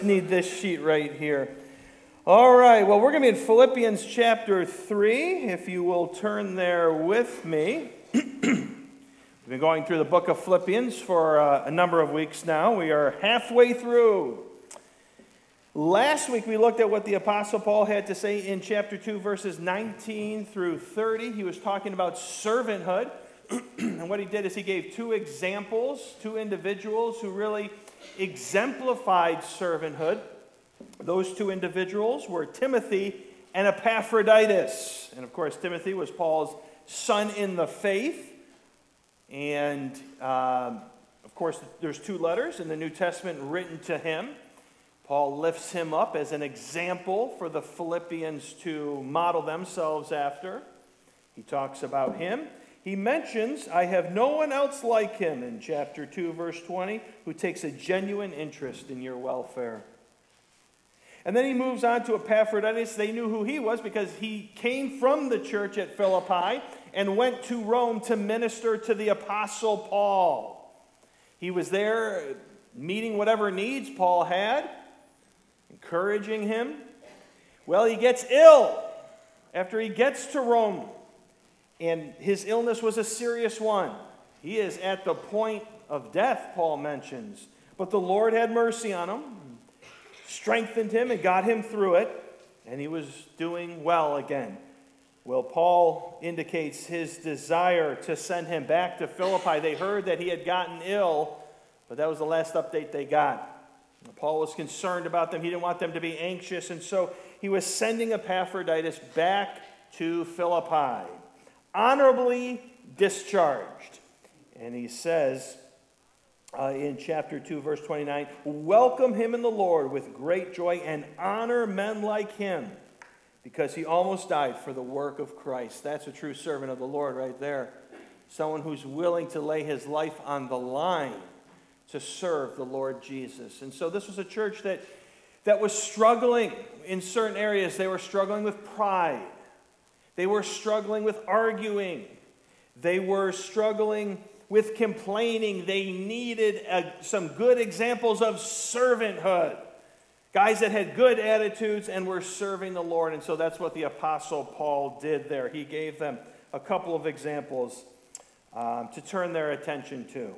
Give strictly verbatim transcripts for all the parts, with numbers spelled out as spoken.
Need this sheet right here. All right, well, we're going to be in Philippians chapter three, if you will turn there with me. We've been going through the book of Philippians for uh, a number of weeks now. We are halfway through. Last week we looked at what the Apostle Paul had to say in chapter two, verses nineteen through thirty. He was talking about servanthood. And what he did is he gave two examples, two individuals who really exemplified servanthood. Those two individuals were Timothy and Epaphroditus. And of course, Timothy was Paul's son in the faith. And um, of course, there's two letters in the New Testament written to him. Paul lifts him up as an example for the Philippians to model themselves after. He talks about him. He mentions, I have no one else like him in chapter two, verse twenty, who takes a genuine interest in your welfare. And then he moves on to Epaphroditus. They knew who he was because he came from the church at Philippi and went to Rome to minister to the Apostle Paul. He was there meeting whatever needs Paul had, encouraging him. Well, he gets ill after he gets to Rome. And his illness was a serious one. He is at the point of death, Paul mentions. But the Lord had mercy on him, strengthened him, and got him through it. And he was doing well again. Well, Paul indicates his desire to send him back to Philippi. They heard that he had gotten ill, but that was the last update they got. Paul was concerned about them. He didn't want them to be anxious. And so he was sending Epaphroditus back to Philippi, honorably discharged. And he says uh, in chapter two, verse twenty-nine, welcome him in the Lord with great joy and honor men like him, because he almost died for the work of Christ. That's a true servant of the Lord right there. Someone who's willing to lay his life on the line to serve the Lord Jesus. And so this was a church that, that was struggling in certain areas. They were struggling with pride. They were struggling with arguing. They were struggling with complaining. They needed a, some good examples of servanthood. Guys that had good attitudes and were serving the Lord. And so that's what the Apostle Paul did there. He gave them a couple of examples um, to turn their attention to.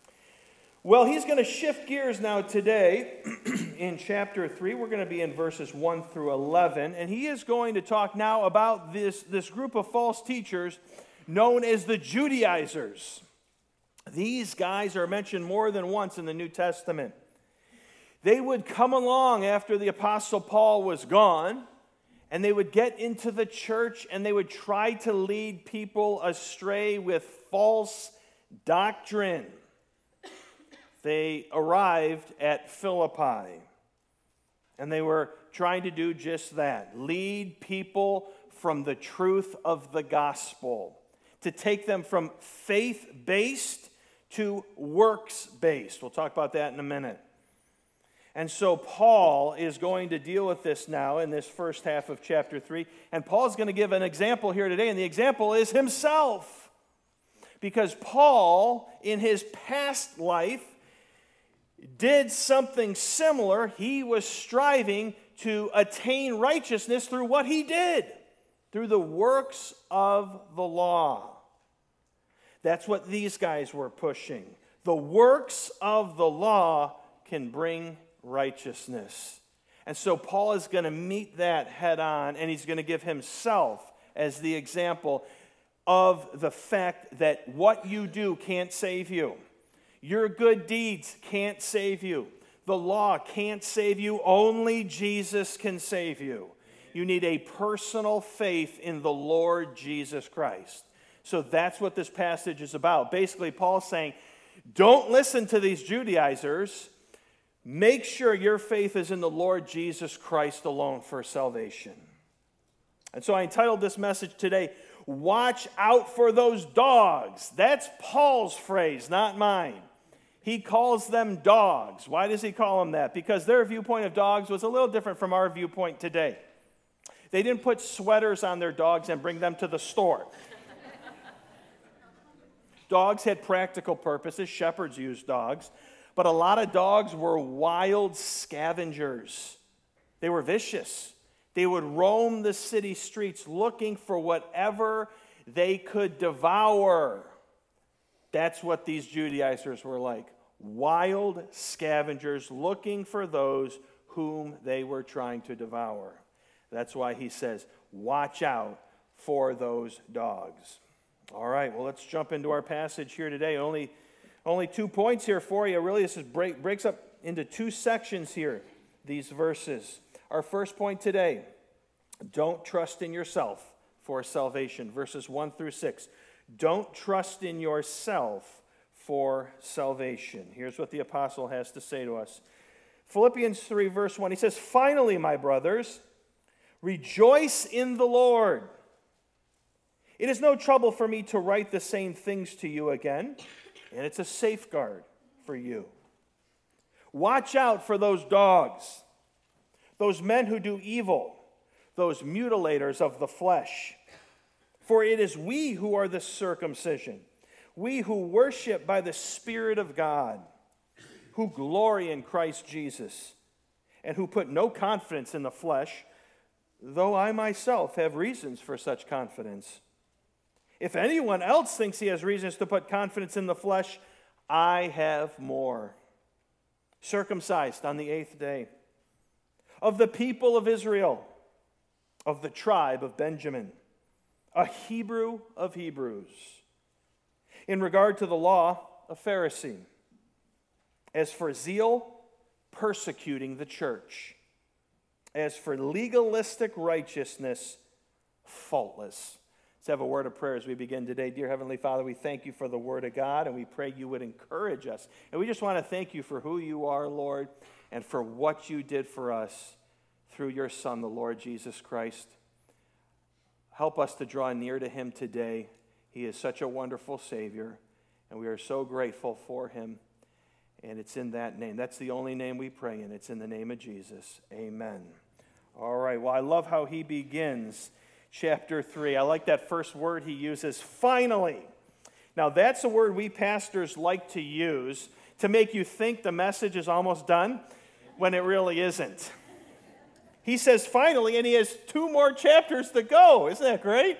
Well, he's going to shift gears now today in chapter three. We're going to be in verses one through eleven. And he is going to talk now about this, this group of false teachers known as the Judaizers. These guys are mentioned more than once in the New Testament. They would come along after the Apostle Paul was gone, and they would get into the church, and they would try to lead people astray with false doctrine. They arrived at Philippi, and they were trying to do just that, lead people from the truth of the gospel, to take them from faith-based to works-based. We'll talk about that in a minute. And so Paul is going to deal with this now in this first half of chapter three, and Paul's going to give an example here today, and the example is himself. Because Paul, in his past life, did something similar. He was striving to attain righteousness through what he did, through the works of the law. That's what these guys were pushing. The works of the law can bring righteousness. And so Paul is going to meet that head on, and he's going to give himself as the example of the fact that what you do can't save you. Your good deeds can't save you. The law can't save you. Only Jesus can save you. You need a personal faith in the Lord Jesus Christ. So that's what this passage is about. Basically, Paul's saying, don't listen to these Judaizers. Make sure your faith is in the Lord Jesus Christ alone for salvation. And so I entitled this message today, Watch Out for Those Dogs. That's Paul's phrase, not mine. He calls them dogs. Why does he call them that? Because their viewpoint of dogs was a little different from our viewpoint today. They didn't put sweaters on their dogs and bring them to the store. Dogs had practical purposes. Shepherds used dogs. But a lot of dogs were wild scavengers. They were vicious. They would roam the city streets looking for whatever they could devour. That's what these Judaizers were like. Wild scavengers looking for those whom they were trying to devour. That's why he says, watch out for those dogs. All right, well, let's jump into our passage here today. Only, only two points here for you. Really, this is break, breaks up into two sections here, these verses. Our first point today, don't trust in yourself for salvation, verses one through six. Don't trust in yourself for salvation. Here's what the apostle has to say to us. Philippians three, verse one, he says, finally, my brothers, rejoice in the Lord. It is no trouble for me to write the same things to you again, and it's a safeguard for you. Watch out for those dogs, those men who do evil, those mutilators of the flesh. For it is we who are the circumcision, we who worship by the Spirit of God, who glory in Christ Jesus, and who put no confidence in the flesh, though I myself have reasons for such confidence. If anyone else thinks he has reasons to put confidence in the flesh, I have more. Circumcised on the eighth day, of the people of Israel, of the tribe of Benjamin, a Hebrew of Hebrews. In regard to the law, a Pharisee. As for zeal, persecuting the church. As for legalistic righteousness, faultless. Let's have a word of prayer as we begin today. Dear Heavenly Father, we thank you for the word of God, and we pray you would encourage us. And we just want to thank you for who you are, Lord, and for what you did for us through your Son, the Lord Jesus Christ. Help us to draw near to him today. He is such a wonderful Savior, and we are so grateful for him. And it's in that name. That's the only name we pray in. It's in the name of Jesus. Amen. All right. Well, I love how he begins chapter three. I like that first word he uses, finally. Now, that's a word we pastors like to use to make you think the message is almost done when it really isn't. He says finally, and he has two more chapters to go. Isn't that great?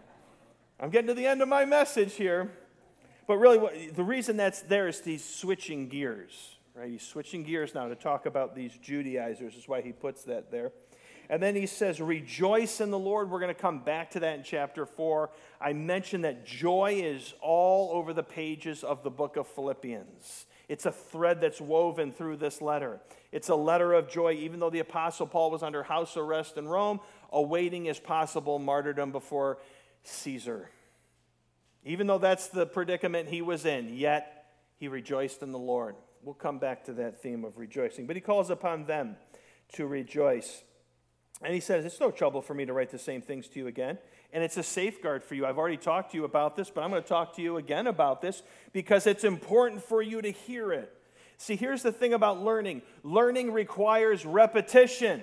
I'm getting to the end of my message here. But really, what, the reason that's there is he's switching gears, right? He's switching gears now to talk about these Judaizers, is why he puts that there. And then he says, rejoice in the Lord. We're going to come back to that in chapter four. I mentioned that joy is all over the pages of the book of Philippians. It's a thread that's woven through this letter. It's a letter of joy, even though the Apostle Paul was under house arrest in Rome, awaiting his possible martyrdom before Caesar. Even though that's the predicament he was in, yet he rejoiced in the Lord. We'll come back to that theme of rejoicing. But he calls upon them to rejoice. And he says, it's no trouble for me to write the same things to you again. And it's a safeguard for you. I've already talked to you about this, but I'm going to talk to you again about this because it's important for you to hear it. See, here's the thing about learning. Learning requires repetition.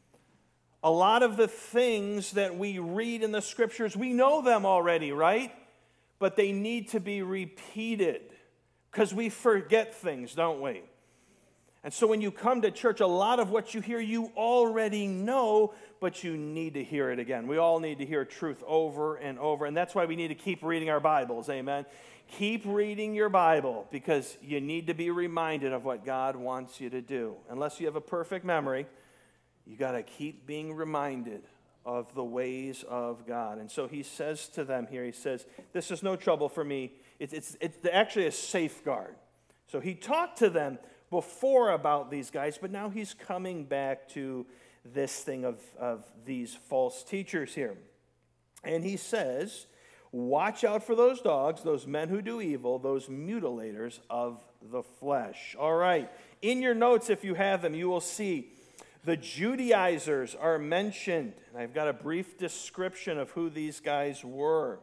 A lot of the things that we read in the scriptures, we know them already, right? But they need to be repeated because we forget things, don't we? And so when you come to church, a lot of what you hear you already know, but you need to hear it again. We all need to hear truth over and over, and that's why we need to keep reading our Bibles, amen? Keep reading your Bible because you need to be reminded of what God wants you to do. Unless you have a perfect memory, you got to keep being reminded of the ways of God. And so he says to them here, he says, this is no trouble for me. It's, it's, it's actually a safeguard. So he talked to them before about these guys, but now he's coming back to this thing of, of these false teachers here. And he says, watch out for those dogs, those men who do evil, those mutilators of the flesh. All right, in your notes, if you have them, you will see the Judaizers are mentioned. And I've got a brief description of who these guys were.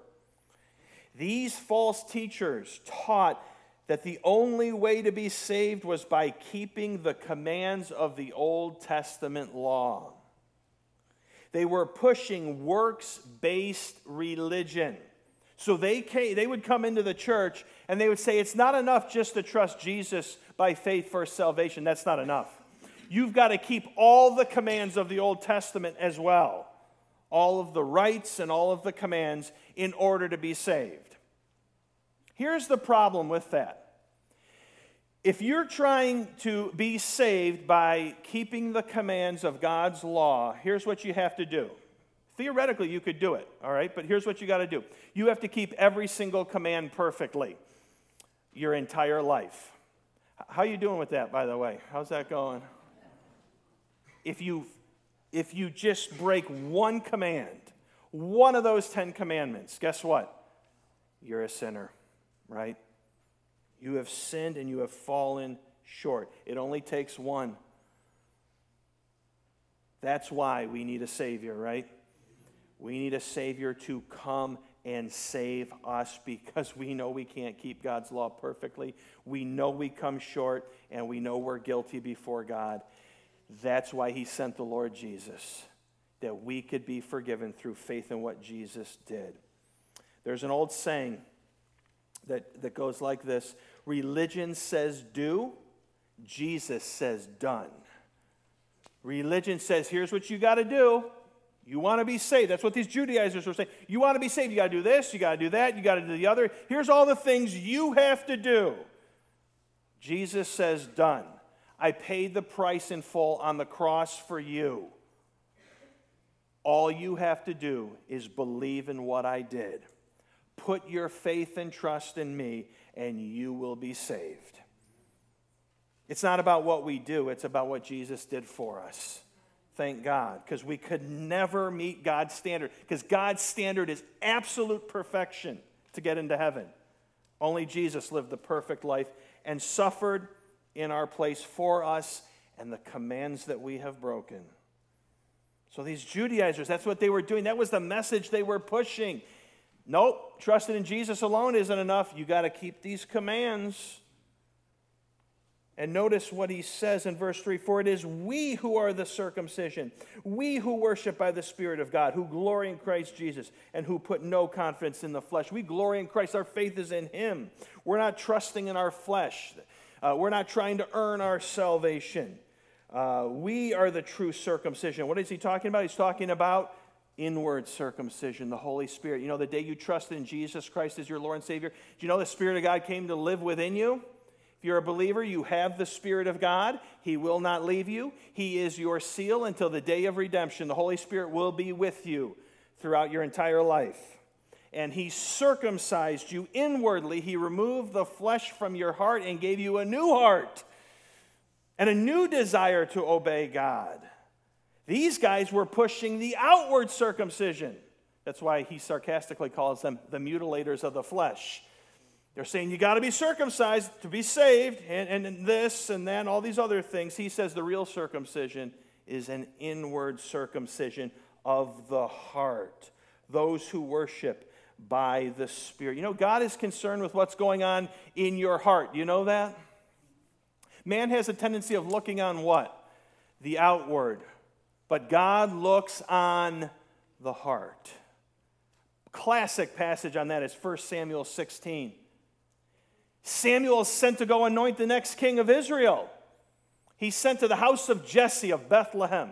These false teachers taught that the only way to be saved was by keeping the commands of the Old Testament law. They were pushing works-based religion. So they came, they would come into the church And they would say, it's not enough just to trust Jesus by faith for salvation. That's not enough. You've got to keep all the commands of the Old Testament as well. All of the rights and all of the commands in order to be saved. Here's the problem with that. If you're trying to be saved by keeping the commands of God's law, here's what you have to do. Theoretically, you could do it, all right? But here's what you got to do. You have to keep every single command perfectly your entire life. How are you doing with that, by the way? How's that going? If you, if you just break one command, one of those Ten Commandments, guess what? You're a sinner, right? You have sinned and you have fallen short. It only takes one. That's why we need a Savior, right? We need a Savior to come and save us because we know we can't keep God's law perfectly. We know we come short and we know we're guilty before God. That's why He sent the Lord Jesus, that we could be forgiven through faith in what Jesus did. There's an old saying that, that goes like this: religion says do, Jesus says done. Religion says, here's what you got to do. You want to be saved. That's what these Judaizers were saying. You want to be saved, you got to do this, you got to do that, you got to do the other. Here's all the things you have to do. Jesus says done. I paid the price in full on the cross for you. All you have to do is believe in what I did. Put your faith and trust in me, and you will be saved. It's not about what we do, it's about what Jesus did for us. Thank God, because we could never meet God's standard, because God's standard is absolute perfection to get into heaven. Only Jesus lived the perfect life and suffered in our place for us and the commands that we have broken. So these Judaizers, that's what they were doing. That was the message they were pushing. Nope, trusting in Jesus alone isn't enough. You got to keep these commands. And notice what he says in verse three, for it is we who are the circumcision, we who worship by the Spirit of God, who glory in Christ Jesus, and who put no confidence in the flesh. We glory in Christ. Our faith is in Him. We're not trusting in our flesh. Uh, we're not trying to earn our salvation. Uh, we are the true circumcision. What is he talking about? He's talking about inward circumcision, the Holy Spirit. You know, the day you trusted in Jesus Christ as your Lord and Savior, do you know the Spirit of God came to live within you? If you're a believer, you have the Spirit of God. He will not leave you. He is your seal until the day of redemption. The Holy Spirit will be with you throughout your entire life. And He circumcised you inwardly. He removed the flesh from your heart and gave you a new heart and a new desire to obey God. These guys were pushing the outward circumcision. That's why he sarcastically calls them the mutilators of the flesh. They're saying you got to be circumcised to be saved, and, and this and then all these other things. He says the real circumcision is an inward circumcision of the heart. Those who worship by the Spirit. You know, God is concerned with what's going on in your heart. You know that? Man has a tendency of looking on what? The outward. But God looks on the heart. Classic passage on that is First Samuel sixteen. Samuel is sent to go anoint the next king of Israel. He's sent to the house of Jesse of Bethlehem.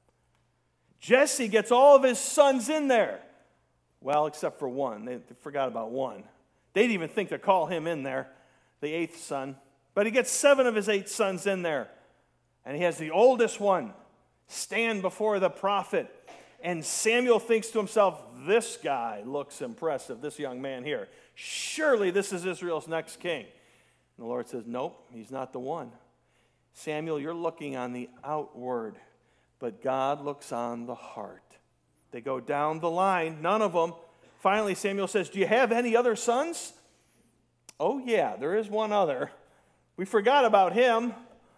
Jesse gets all of his sons in there. Well, except for one. They forgot about one. They didn't even think to call him in there, the eighth son. But he gets seven of his eight sons in there. And he has the oldest one stand before the prophet. And Samuel thinks to himself, this guy looks impressive, this young man here. Surely this is Israel's next king. And the Lord says, nope, he's not the one. Samuel, you're looking on the outward, but God looks on the heart. They go down the line, none of them. Finally, Samuel says, do you have any other sons? Oh, yeah, there is one other. We forgot about him.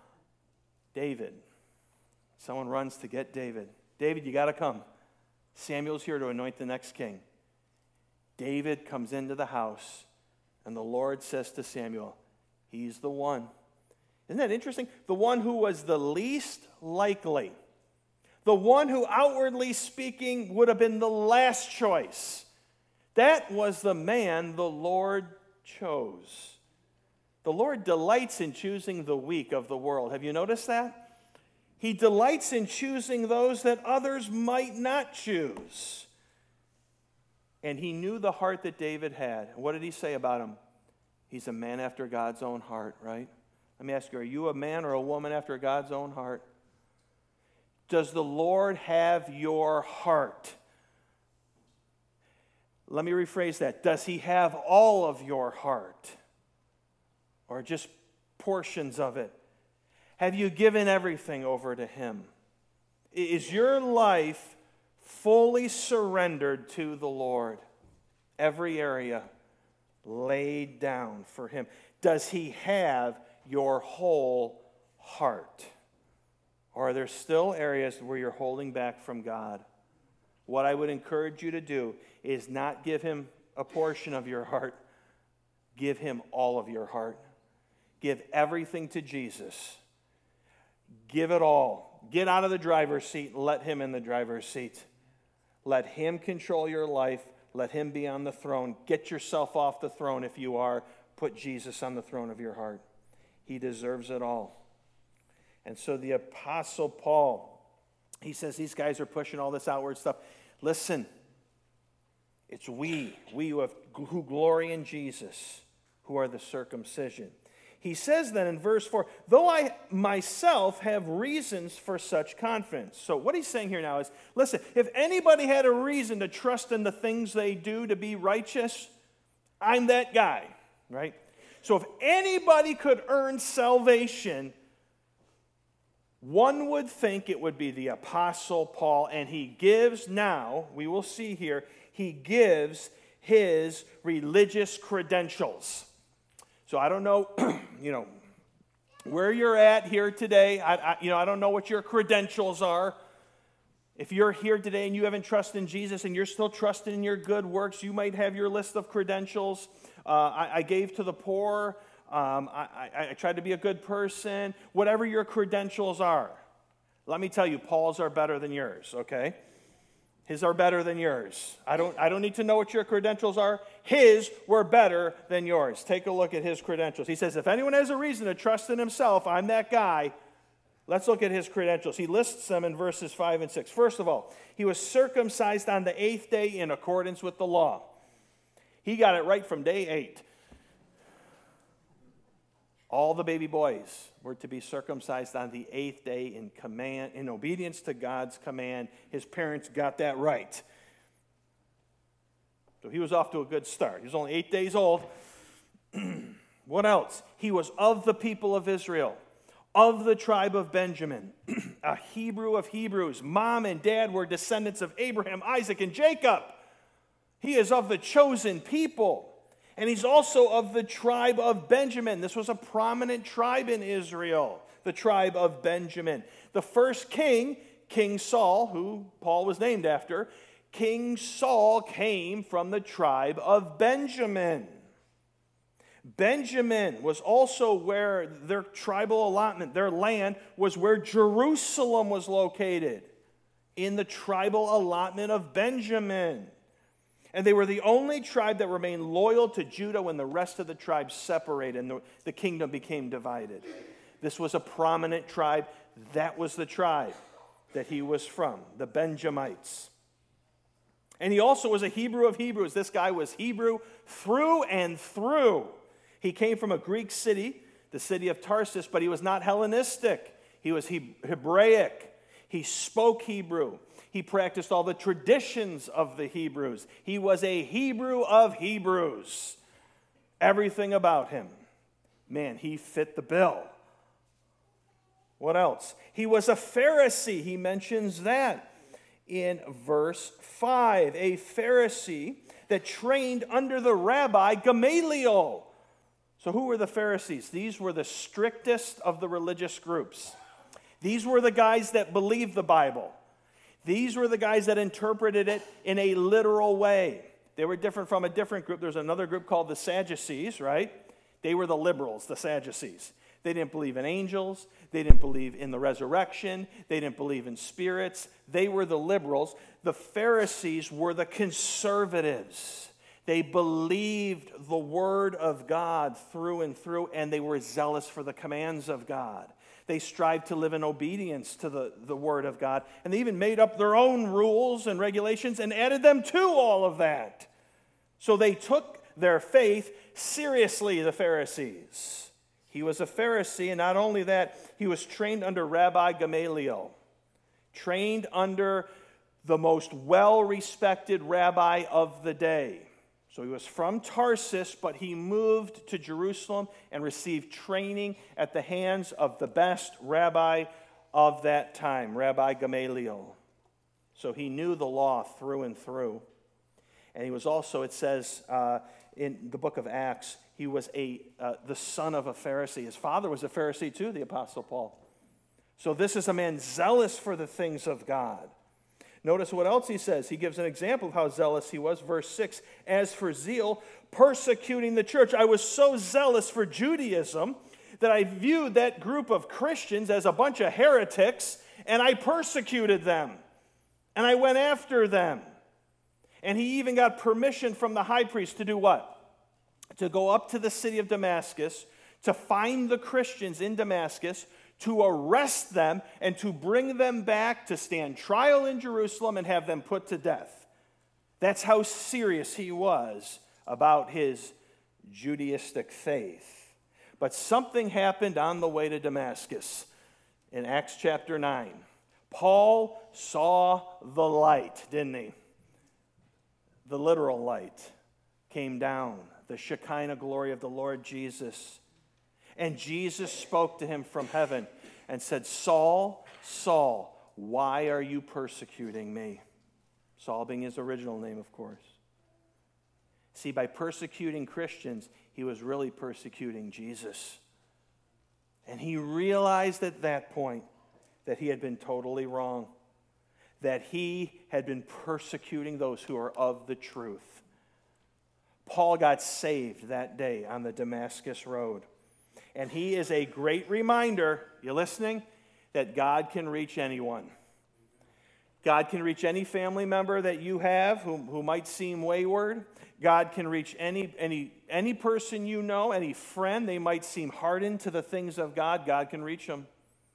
David. Someone runs to get David. David, you got to come. Samuel's here to anoint the next king. David comes into the house, and the Lord says to Samuel, he's the one. Isn't that interesting? The one who was the least likely. The one who, outwardly speaking, would have been the last choice. That was the man the Lord chose. The Lord delights in choosing the weak of the world. Have you noticed that? He delights in choosing those that others might not choose. And he knew the heart that David had. What did he say about him? He's a man after God's own heart, right? Let me ask you, are you a man or a woman after God's own heart? Does the Lord have your heart? Let me rephrase that. Does he have all of your heart? Or just portions of it? Have you given everything over to him? Is your life fully surrendered to the Lord? Every area laid down for him. Does he have your whole heart? Or are there still areas where you're holding back from God? What I would encourage you to do is not give him a portion of your heart. Give him all of your heart. Give everything to Jesus. Give it all. Get out of the driver's seat and let him in the driver's seat. Let him control your life. Let him be on the throne. Get yourself off the throne if you are. Put Jesus on the throne of your heart. He deserves it all. And so the Apostle Paul, he says these guys are pushing all this outward stuff. Listen, it's we, we who, have, who glory in Jesus, who are the circumcision. He says then in verse four, though I myself have reasons for such confidence. So what he's saying here now is, listen, if anybody had a reason to trust in the things they do to be righteous, I'm that guy, right? So if anybody could earn salvation, one would think it would be the Apostle Paul, and he gives now, we will see here, he gives his religious credentials. So I don't know, you know, where you're at here today. I, I, you know, I don't know what your credentials are. If you're here today and you haven't trusted in Jesus and you're still trusting in your good works, you might have your list of credentials. Uh, I, I gave to the poor. Um, I, I, I tried to be a good person. Whatever your credentials are, let me tell you, Paul's are better than yours, okay? His are better than yours. I don't, I don't need to know what your credentials are. His were better than yours. Take a look at his credentials. He says, if anyone has a reason to trust in himself, I'm that guy. Let's look at his credentials. He lists them in verses five and six. First of all, he was circumcised on the eighth day in accordance with the law. He got it right from day eight. All the baby boys were to be circumcised on the eighth day in command, in obedience to God's command. His parents got that right. So he was off to a good start. He was only eight days old. What else? He was of the people of Israel, of the tribe of Benjamin, a Hebrew of Hebrews. Mom and dad were descendants of Abraham, Isaac, and Jacob. He is of the chosen people. And he's also of the tribe of Benjamin. This was a prominent tribe in Israel, the tribe of Benjamin. The first king, King Saul, who Paul was named after, King Saul came from the tribe of Benjamin. Benjamin was also where their tribal allotment, their land, was where Jerusalem was located, in the tribal allotment of Benjamin. And they were the only tribe that remained loyal to Judah when the rest of the tribes separated and the, the kingdom became divided. This was a prominent tribe. That was the tribe that he was from, the Benjamites. And he also was a Hebrew of Hebrews. This guy was Hebrew through and through. He came from a Greek city, the city of Tarsus, but he was not Hellenistic. He was he- Hebraic. He spoke Hebrew. He practiced all the traditions of the Hebrews. He was a Hebrew of Hebrews. Everything about him. Man, he fit the bill. What else? He was a Pharisee. He mentions that in verse five. A Pharisee that trained under the rabbi Gamaliel. So who were the Pharisees? These were the strictest of the religious groups. These were the guys that believed the Bible. These were the guys that interpreted it in a literal way. They were different from a different group. There's another group called the Sadducees, right? They were the liberals, the Sadducees. They didn't believe in angels. They didn't believe in the resurrection. They didn't believe in spirits. They were the liberals. The Pharisees were the conservatives. They believed the word of God through and through, and they were zealous for the commands of God. They strived to live in obedience to the, the word of God, and they even made up their own rules and regulations and added them to all of that. So they took their faith seriously, the Pharisees. He was a Pharisee, and not only that, he was trained under Rabbi Gamaliel, trained under the most well-respected rabbi of the day. So he was from Tarsus, but he moved to Jerusalem and received training at the hands of the best rabbi of that time, Rabbi Gamaliel. So he knew the law through and through. And he was also, it says uh, in the book of Acts, he was a uh, the son of a Pharisee. His father was a Pharisee too, the Apostle Paul. So this is a man zealous for the things of God. Notice what else he says. He gives an example of how zealous he was. Verse six, as for zeal, persecuting the church. I was so zealous for Judaism that I viewed that group of Christians as a bunch of heretics, and I persecuted them, and I went after them. And he even got permission from the high priest to do what? To go up to the city of Damascus, to find the Christians in Damascus, to arrest them, and to bring them back to stand trial in Jerusalem and have them put to death. That's how serious he was about his Judaistic faith. But something happened on the way to Damascus in Acts chapter nine. Paul saw the light, didn't he? The literal light came down, the Shekinah glory of the Lord Jesus. And Jesus spoke to him from heaven and said, Saul, Saul, why are you persecuting me? Saul being his original name, of course. See, by persecuting Christians, he was really persecuting Jesus. And he realized at that point that he had been totally wrong, that he had been persecuting those who are of the truth. Paul got saved that day on the Damascus Road. And he is a great reminder, you listening, that God can reach anyone. God can reach any family member that you have who, who might seem wayward. God can reach any, any, any person you know, any friend. They might seem hardened to the things of God. God can reach them.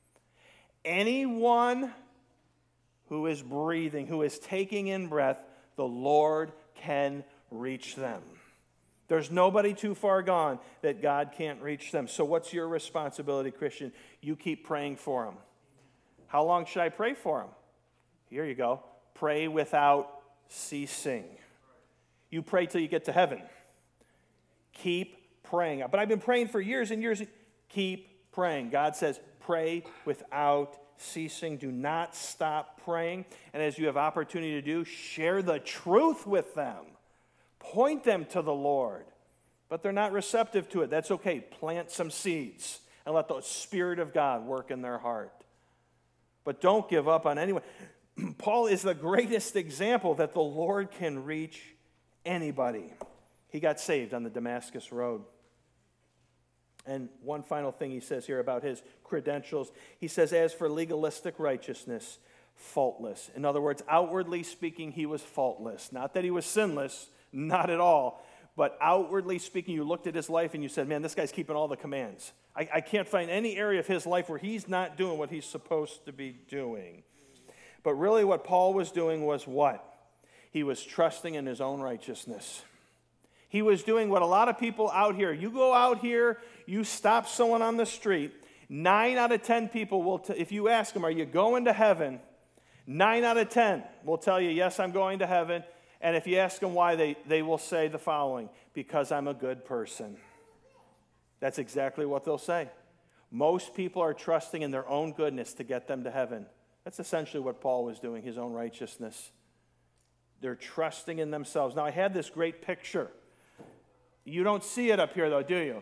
Anyone who is breathing, who is taking in breath, the Lord can reach them. There's nobody too far gone that God can't reach them. So what's your responsibility, Christian? You keep praying for them. How long should I pray for them? Here you go. Pray without ceasing. You pray till you get to heaven. Keep praying. But I've been praying for years and years. Keep praying. God says, pray without ceasing. Do not stop praying. And as you have opportunity to do, share the truth with them. Point them to the Lord. But they're not receptive to it. That's okay. Plant some seeds and let the Spirit of God work in their heart. But don't give up on anyone. Paul is the greatest example that the Lord can reach anybody. He got saved on the Damascus Road. And one final thing he says here about his credentials. He says, as for legalistic righteousness, faultless. In other words, outwardly speaking, he was faultless. Not that he was sinless, not at all. But outwardly speaking, you looked at his life and you said, man, this guy's keeping all the commands. I, I can't find any area of his life where he's not doing what he's supposed to be doing. But really what Paul was doing was what? He was trusting in his own righteousness. He was doing what a lot of people out here, you go out here, you stop someone on the street, nine out of ten people will, t- if you ask them, are you going to heaven? Nine out of ten will tell you, yes, I'm going to heaven. And if you ask them why, they, they will say the following, because I'm a good person. That's exactly what they'll say. Most people are trusting in their own goodness to get them to heaven. That's essentially what Paul was doing, his own righteousness. They're trusting in themselves. Now, I had this great picture. You don't see it up here, though, do you?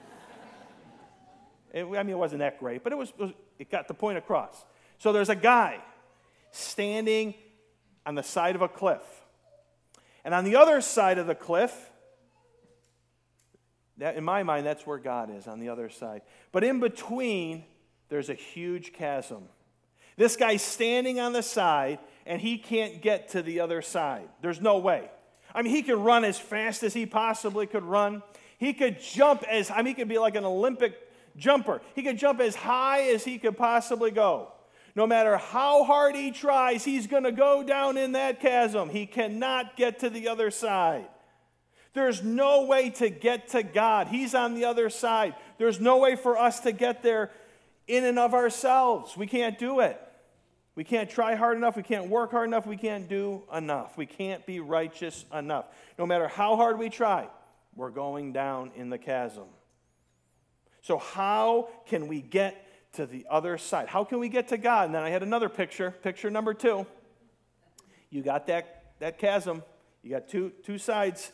It, I mean, it wasn't that great, but it was, it was. It got the point across. So there's a guy standing on the side of a cliff. And on the other side of the cliff, that, in my mind, that's where God is, on the other side. But in between, there's a huge chasm. This guy's standing on the side, and he can't get to the other side. There's no way. I mean, he could run as fast as he possibly could run. He could jump as, I mean, he could be like an Olympic jumper. He could jump as high as he could possibly go. No matter how hard he tries, he's going to go down in that chasm. He cannot get to the other side. There's no way to get to God. He's on the other side. There's no way for us to get there in and of ourselves. We can't do it. We can't try hard enough. We can't work hard enough. We can't do enough. We can't be righteous enough. No matter how hard we try, we're going down in the chasm. So how can we get to the other side? How can we get to God? And then I had another picture, picture number two. You got that, that chasm. You got two, two sides.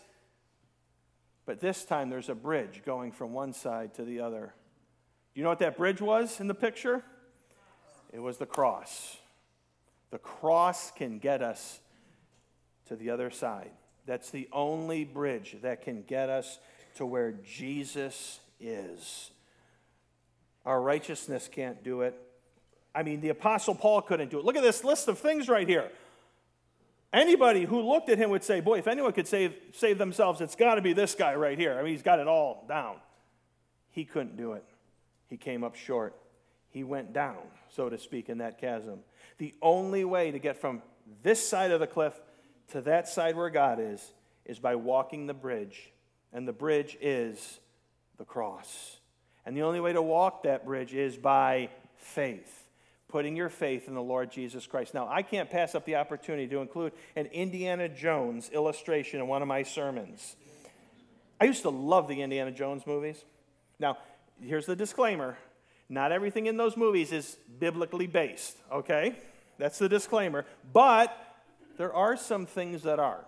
But this time there's a bridge going from one side to the other. Do you know what that bridge was in the picture? It was the cross. The cross can get us to the other side. That's the only bridge that can get us to where Jesus is. Our righteousness can't do it. I mean, the Apostle Paul couldn't do it. Look at this list of things right here. Anybody who looked at him would say, boy, if anyone could save, save themselves, it's got to be this guy right here. I mean, he's got it all down. He couldn't do it. He came up short. He went down, so to speak, in that chasm. The only way to get from this side of the cliff to that side where God is, is by walking the bridge. And the bridge is the cross. And the only way to walk that bridge is by faith, putting your faith in the Lord Jesus Christ. Now, I can't pass up the opportunity to include an Indiana Jones illustration in one of my sermons. I used to love the Indiana Jones movies. Now, here's the disclaimer. Not everything in those movies is biblically based, okay? That's the disclaimer. But there are some things that are.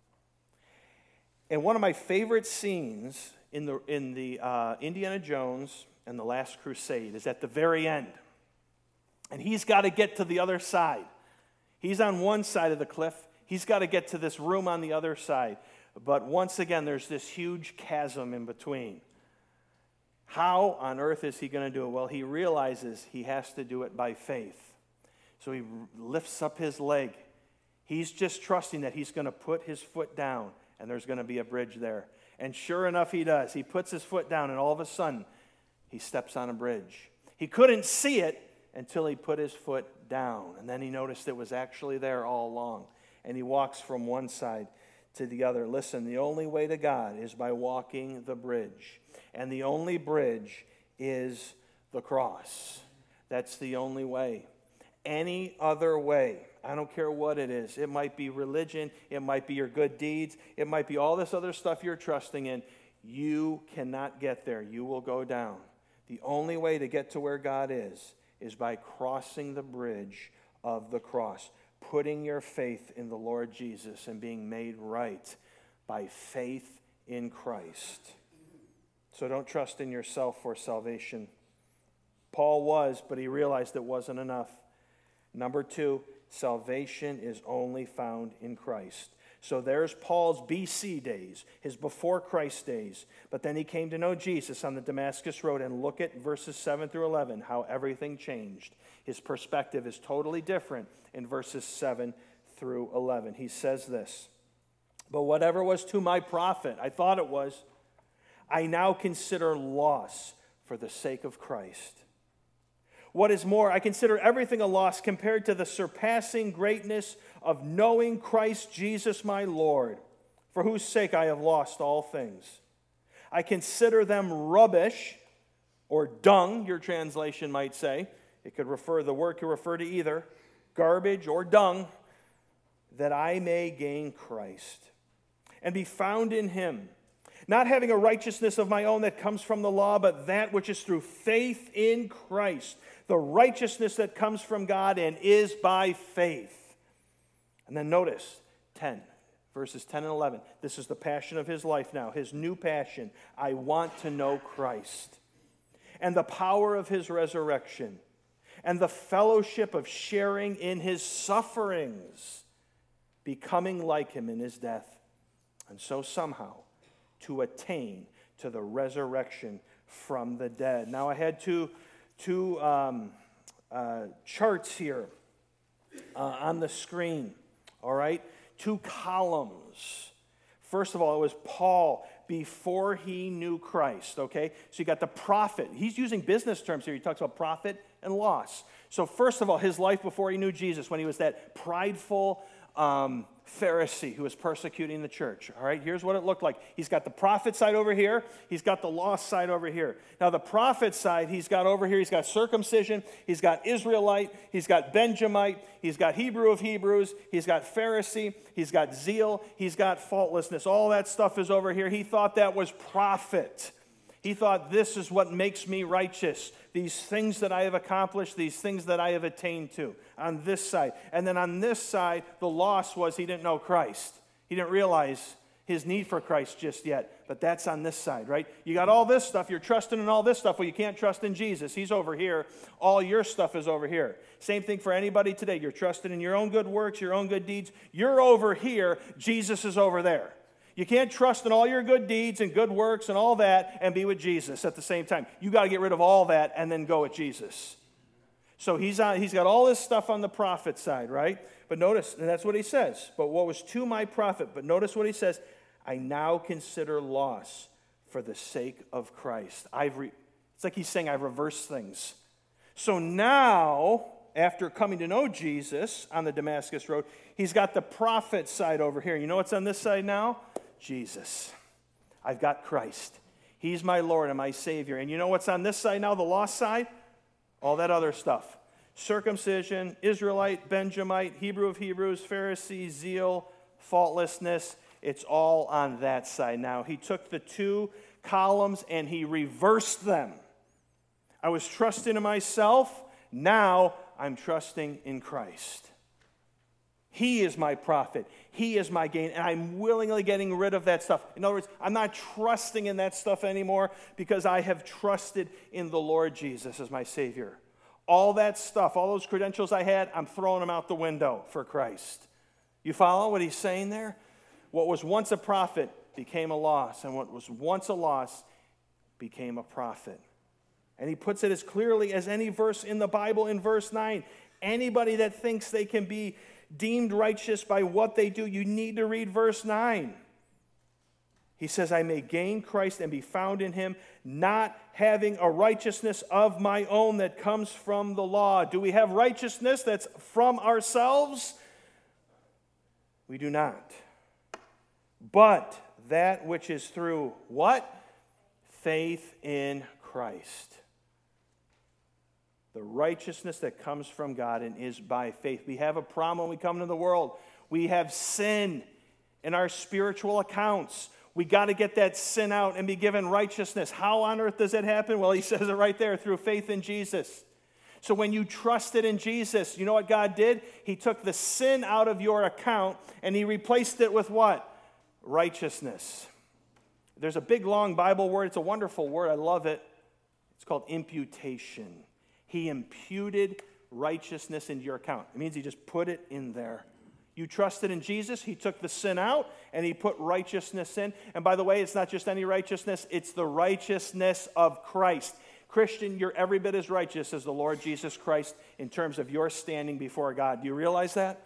And one of my favorite scenes in the in the uh, Indiana Jones and the Last Crusade is at the very end. And he's got to get to the other side. He's on one side of the cliff. He's got to get to this room on the other side. But once again, there's this huge chasm in between. How on earth is he going to do it? Well, he realizes he has to do it by faith. So he lifts up his leg. He's just trusting that he's going to put his foot down, and there's going to be a bridge there. And sure enough, he does. He puts his foot down, and all of a sudden, he steps on a bridge. He couldn't see it until he put his foot down. And then he noticed it was actually there all along. And he walks from one side to the other. Listen, the only way to God is by walking the bridge. And the only bridge is the cross. That's the only way. Any other way, I don't care what it is. It might be religion. It might be your good deeds. It might be all this other stuff you're trusting in. You cannot get there. You will go down. The only way to get to where God is is by crossing the bridge of the cross, putting your faith in the Lord Jesus and being made right by faith in Christ. So don't trust in yourself for salvation. Paul was, but he realized it wasn't enough. Number two, salvation is only found in Christ. So there's Paul's B C days, his before Christ days. But then he came to know Jesus on the Damascus Road. And look at verses seven through eleven, how everything changed. His perspective is totally different in verses seven through eleven. He says this, "But whatever was to my profit, I thought it was, I now consider loss for the sake of Christ. What is more, I consider everything a loss compared to the surpassing greatness of knowing Christ Jesus my Lord, for whose sake I have lost all things. I consider them rubbish," or dung, your translation might say. It could refer, the word could refer to either garbage or dung, "that I may gain Christ and be found in him, not having a righteousness of my own that comes from the law, but that which is through faith in Christ, the righteousness that comes from God and is by faith." And then notice ten, verses ten and eleven. This is the passion of his life now, his new passion. "I want to know Christ and the power of his resurrection and the fellowship of sharing in his sufferings, becoming like him in his death, and so somehow to attain to the resurrection from the dead." Now I had two, two um, uh, charts here uh, on the screen, all right? Two columns. First of all, it was Paul before he knew Christ, okay? So you got the prophet. He's using business terms here. He talks about profit and loss. So first of all, his life before he knew Jesus, when he was that prideful um, Pharisee who was persecuting the church, all right? Here's what it looked like. He's got the prophet side over here. He's got the lost side over here. Now, the prophet side, he's got over here, he's got circumcision. He's got Israelite. He's got Benjamite. He's got Hebrew of Hebrews. He's got Pharisee. He's got zeal. He's got faultlessness. All that stuff is over here. He thought that was prophet. He thought, this is what makes me righteous. These things that I have accomplished, these things that I have attained to on this side. And then on this side, the loss was he didn't know Christ. He didn't realize his need for Christ just yet. But that's on this side, right? You got all this stuff. You're trusting in all this stuff. Well, you can't trust in Jesus. He's over here. All your stuff is over here. Same thing for anybody today. You're trusting in your own good works, your own good deeds. You're over here. Jesus is over there. You can't trust in all your good deeds and good works and all that and be with Jesus at the same time. You got to get rid of all that and then go with Jesus. So he's on, he's got all this stuff on the prophet side, right? But notice, and that's what he says. But what was to my profit? But notice what he says. I now consider loss for the sake of Christ. I've re, it's like he's saying I've reversed things. So now, after coming to know Jesus on the Damascus Road, he's got the prophet side over here. You know what's on this side now? Jesus. I've got Christ. He's my Lord and my Savior. And you know what's on this side now, the lost side? All that other stuff. Circumcision, Israelite, Benjamite, Hebrew of Hebrews, Pharisee, zeal, faultlessness. It's all on that side now. He took the two columns and he reversed them. I was trusting in myself. Now I'm trusting in Christ. He is my profit. He is my gain. And I'm willingly getting rid of that stuff. In other words, I'm not trusting in that stuff anymore because I have trusted in the Lord Jesus as my Savior. All that stuff, all those credentials I had, I'm throwing them out the window for Christ. You follow what he's saying there? What was once a profit became a loss, and what was once a loss became a profit. And he puts it as clearly as any verse in the Bible in verse nine. Anybody that thinks they can be deemed righteous by what they do, you need to read verse nine. He says, I may gain Christ and be found in him, not having a righteousness of my own that comes from the law. Do we have righteousness that's from ourselves? We do not. But that which is through what? Faith in Christ. The righteousness that comes from God and is by faith. We have a problem when we come into the world. We have sin in our spiritual accounts. We got to get that sin out and be given righteousness. How on earth does that happen? Well, he says it right there, through faith in Jesus. So when you trusted in Jesus, you know what God did? He took the sin out of your account and he replaced it with what? Righteousness. There's a big, long Bible word. It's a wonderful word. I love it. It's called imputation. He imputed righteousness into your account. It means he just put it in there. You trusted in Jesus. He took the sin out and he put righteousness in. And by the way, it's not just any righteousness. It's the righteousness of Christ. Christian, you're every bit as righteous as the Lord Jesus Christ in terms of your standing before God. Do you realize that?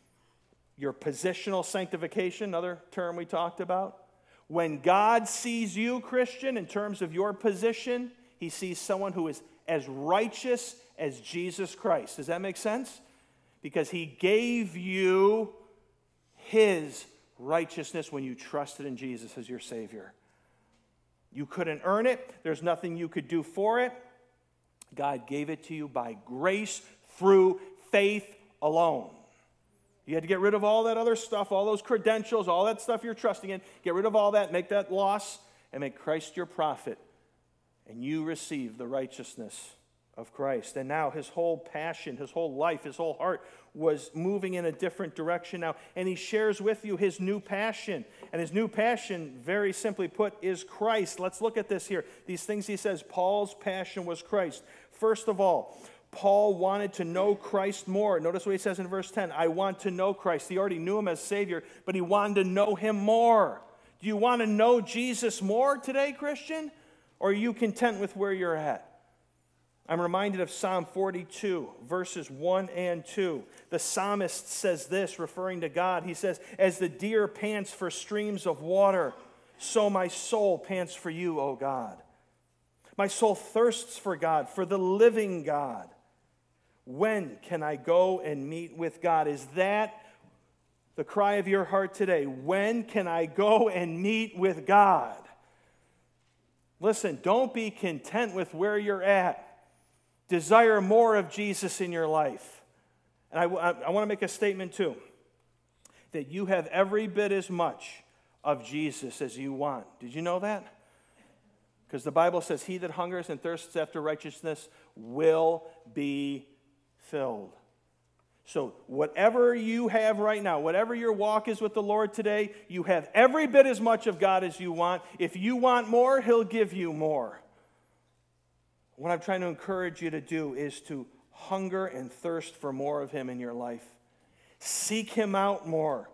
Your positional sanctification, another term we talked about. When God sees you, Christian, in terms of your position, he sees someone who is as righteous as Jesus Christ. Does that make sense? Because he gave you his righteousness when you trusted in Jesus as your Savior. You couldn't earn it. There's nothing you could do for it. God gave it to you by grace through faith alone. You had to get rid of all that other stuff, all those credentials, all that stuff you're trusting in. Get rid of all that, make that loss, and make Christ your profit. And you receive the righteousness of Christ. And now his whole passion, his whole life, his whole heart was moving in a different direction now. And he shares with you his new passion. And his new passion, very simply put, is Christ. Let's look at this here. These things he says, Paul's passion was Christ. First of all, Paul wanted to know Christ more. Notice what he says in verse ten. I want to know Christ. He already knew him as Savior, but he wanted to know him more. Do you want to know Jesus more today, Christian? Or are you content with where you're at? I'm reminded of Psalm forty-two, verses one and two. The psalmist says this, referring to God. He says, "As the deer pants for streams of water, so my soul pants for you, O God. My soul thirsts for God, for the living God. When can I go and meet with God?" Is that the cry of your heart today? When can I go and meet with God? Listen, don't be content with where you're at. Desire more of Jesus in your life. And I, I, I want to make a statement too, that you have every bit as much of Jesus as you want. Did you know that? Because the Bible says, "He that hungers and thirsts after righteousness will be filled." So whatever you have right now, whatever your walk is with the Lord today, you have every bit as much of God as you want. If you want more, He'll give you more. What I'm trying to encourage you to do is to hunger and thirst for more of Him in your life. Seek Him out more.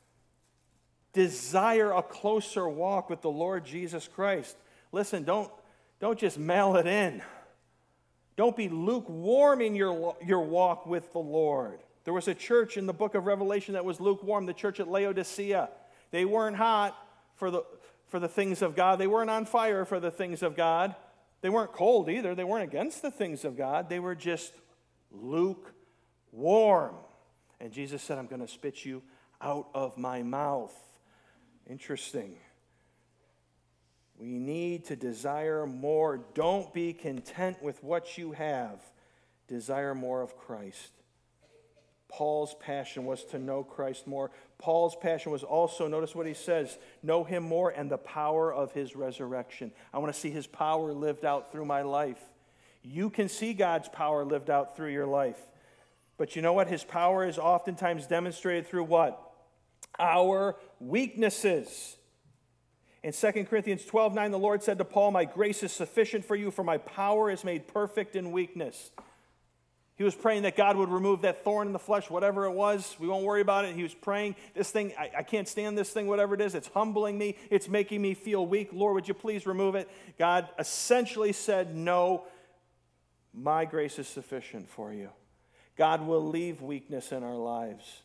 Desire a closer walk with the Lord Jesus Christ. Listen, don't, don't just mail it in. Don't be lukewarm in your, your walk with the Lord. There was a church in the book of Revelation that was lukewarm, the church at Laodicea. They weren't hot for the, for the things of God. They weren't on fire for the things of God. They weren't cold either. They weren't against the things of God. They were just lukewarm. And Jesus said, "I'm going to spit you out of my mouth." Interesting. We need to desire more. Don't be content with what you have. Desire more of Christ. Paul's passion was to know Christ more. Paul's passion was also, notice what he says, know Him more and the power of His resurrection. I want to see His power lived out through my life. You can see God's power lived out through your life. But you know what? His power is oftentimes demonstrated through what? Our weaknesses. In Second Corinthians twelve nine, the Lord said to Paul, "My grace is sufficient for you, for my power is made perfect in weakness." He was praying that God would remove that thorn in the flesh, whatever it was. We won't worry about it. He was praying, this thing, I, I can't stand this thing, whatever it is. It's humbling me. It's making me feel weak. Lord, would you please remove it? God essentially said, "No, my grace is sufficient for you." God will leave weakness in our lives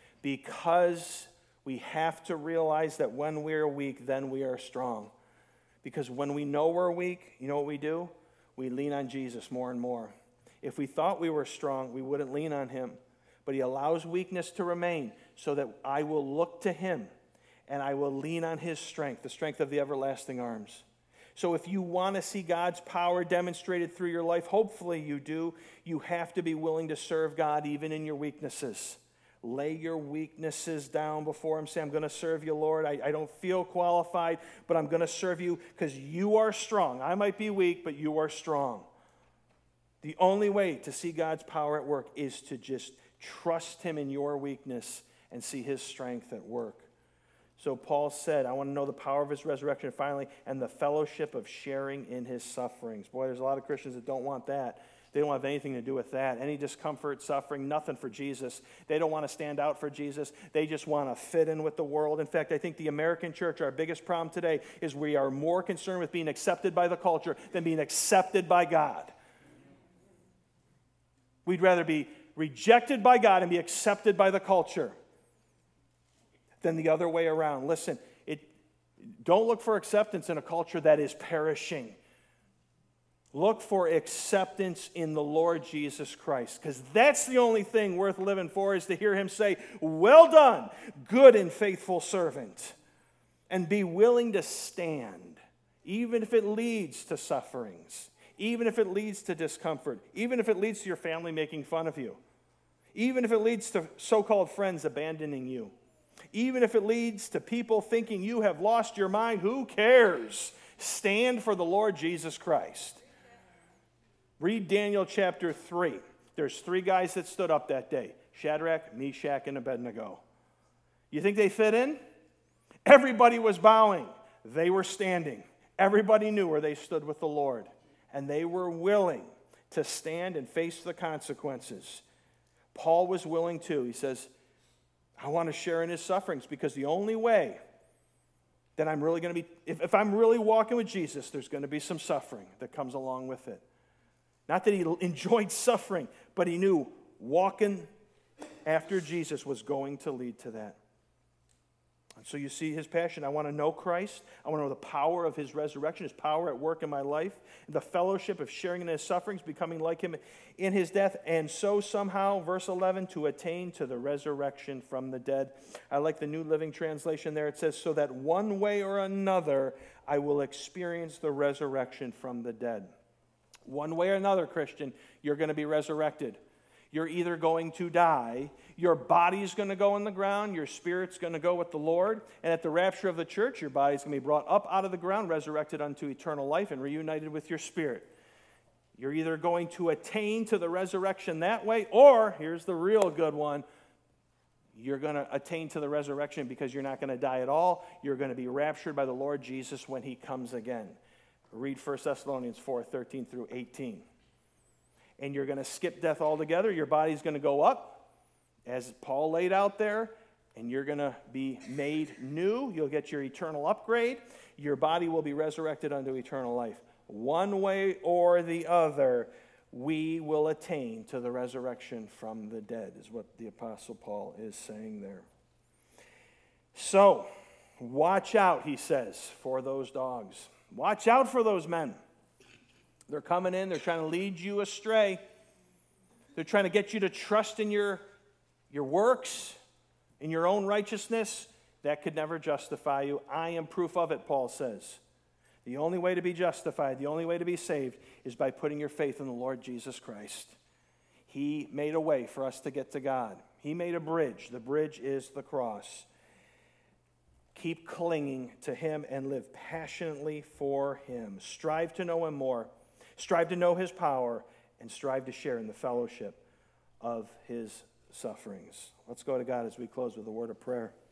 because we have to realize that when we are weak, then we are strong. Because when we know we're weak, you know what we do? We lean on Jesus more and more. If we thought we were strong, we wouldn't lean on Him. But He allows weakness to remain so that I will look to Him and I will lean on His strength, the strength of the everlasting arms. So if you want to see God's power demonstrated through your life, hopefully you do, you have to be willing to serve God even in your weaknesses. Lay your weaknesses down before Him. Say, "I'm going to serve you, Lord. I, I don't feel qualified, but I'm going to serve you because you are strong. I might be weak, but you are strong." The only way to see God's power at work is to just trust Him in your weakness and see His strength at work. So Paul said, I want to know the power of His resurrection, finally, and the fellowship of sharing in His sufferings. Boy, there's a lot of Christians that don't want that. They don't have anything to do with that. Any discomfort, suffering, nothing for Jesus. They don't want to stand out for Jesus. They just want to fit in with the world. In fact, I think the American church, our biggest problem today, is we are more concerned with being accepted by the culture than being accepted by God. We'd rather be rejected by God and be accepted by the culture than the other way around. Listen, it, don't look for acceptance in a culture that is perishing. Look for acceptance in the Lord Jesus Christ, because that's the only thing worth living for, is to hear Him say, "Well done, good and faithful servant," and be willing to stand, even if it leads to sufferings. Even if it leads to discomfort, even if it leads to your family making fun of you, even if it leads to so-called friends abandoning you, even if it leads to people thinking you have lost your mind, who cares? Stand for the Lord Jesus Christ. Read Daniel chapter three. There's three guys that stood up that day: Shadrach, Meshach, and Abednego. You think they fit in? Everybody was bowing. They were standing. Everybody knew where they stood with the Lord. And they were willing to stand and face the consequences. Paul was willing too. He says, I want to share in his sufferings, because the only way that I'm really going to be, if, if I'm really walking with Jesus, there's going to be some suffering that comes along with it. Not that he enjoyed suffering, but he knew walking after Jesus was going to lead to that. And so you see his passion. I want to know Christ. I want to know the power of his resurrection, his power at work in my life, the fellowship of sharing in his sufferings, becoming like him in his death, and so somehow, verse eleven, to attain to the resurrection from the dead. I like the New Living Translation there. It says, so that one way or another I will experience the resurrection from the dead. One way or another, Christian, you're going to be resurrected. You're either going to die, your body's going to go in the ground, your spirit's going to go with the Lord, and at the rapture of the church, your body's going to be brought up out of the ground, resurrected unto eternal life, and reunited with your spirit. You're either going to attain to the resurrection that way, or, here's the real good one, you're going to attain to the resurrection because you're not going to die at all. You're going to be raptured by the Lord Jesus when he comes again. Read First Thessalonians four, thirteen through eighteen. And you're going to skip death altogether. Your body's going to go up, as Paul laid out there, and you're going to be made new. You'll get your eternal upgrade. Your body will be resurrected unto eternal life. One way or the other, we will attain to the resurrection from the dead, is what the Apostle Paul is saying there. So, watch out, he says, for those dogs. Watch out for those men. They're coming in, they're trying to lead you astray. They're trying to get you to trust in your, your works, in your own righteousness. That could never justify you. I am proof of it, Paul says. The only way to be justified, the only way to be saved, is by putting your faith in the Lord Jesus Christ. He made a way for us to get to God. He made a bridge. The bridge is the cross. Keep clinging to him and live passionately for him. Strive to know him more. Strive to know his power, and strive to share in the fellowship of his sufferings. Let's go to God as we close with a word of prayer.